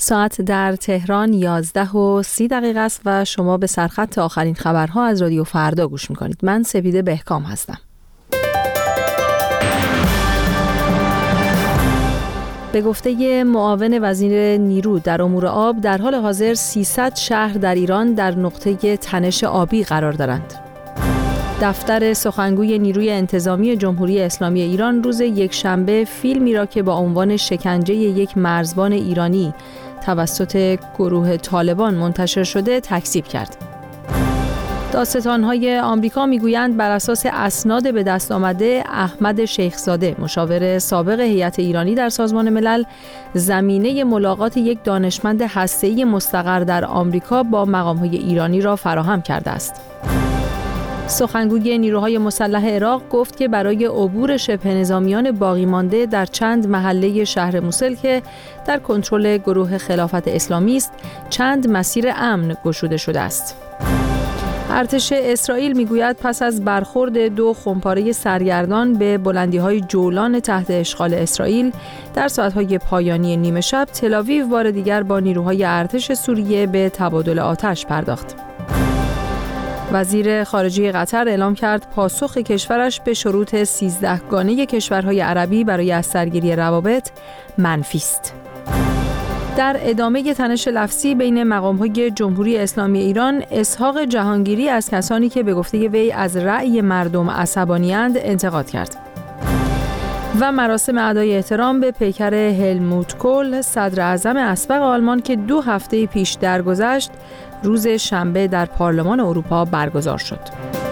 ساعت در تهران 11:30 است و شما به سرخط آخرین خبرها از رادیو فردا گوش میکنید. من سپیده بهکام هستم. به گفته معاون وزیر نیرو در امور آب، در حال حاضر 300 شهر در ایران در نقطه تنش آبی قرار دارند. دفتر سخنگوی نیروی انتظامی جمهوری اسلامی ایران روز یکشنبه فیلمی را که با عنوان شکنجه یک مرزبان ایرانی توسط گروه طالبان منتشر شده تکذیب کرد. دادستان‌های آمریکا میگویند بر اساس اسناد به دست آمده، احمد شیخزاده، مشاور سابق هیئت ایرانی در سازمان ملل، زمینه ملاقات یک دانشمند هسته‌ای مستقر در آمریکا با مقام‌های ایرانی را فراهم کرده است. سخنگوی نیروهای مسلح عراق گفت که برای عبور شبه نظامیان باقی مانده در چند محله شهر موسل که در کنترل گروه خلافت اسلامی است، چند مسیر امن گشوده شده است. ارتش اسرائیل میگوید پس از برخورد 2 خمپاره سرگردان به بلندی‌های جولان تحت اشغال اسرائیل در ساعت‌های پایانی نیمه شب، تل‌آویو بار دیگر با نیروهای ارتش سوریه به تبادل آتش پرداخت. وزیر خارجه قطر اعلام کرد پاسخ کشورش به شروط 13 گانه کشورهای عربی برای از سرگیری روابط منفی است. در ادامه تنش لفظی بین مقام‌های جمهوری اسلامی ایران، اسحاق جهانگیری از کسانی که به گفته وی از رأی مردم عصبانی‌اند انتقاد کرد. و مراسم ادای احترام به پیکر هلموت کول، صدر اعظم اسبق آلمان که 2 هفته پیش درگذشت، روز شنبه در پارلمان اروپا برگزار شد.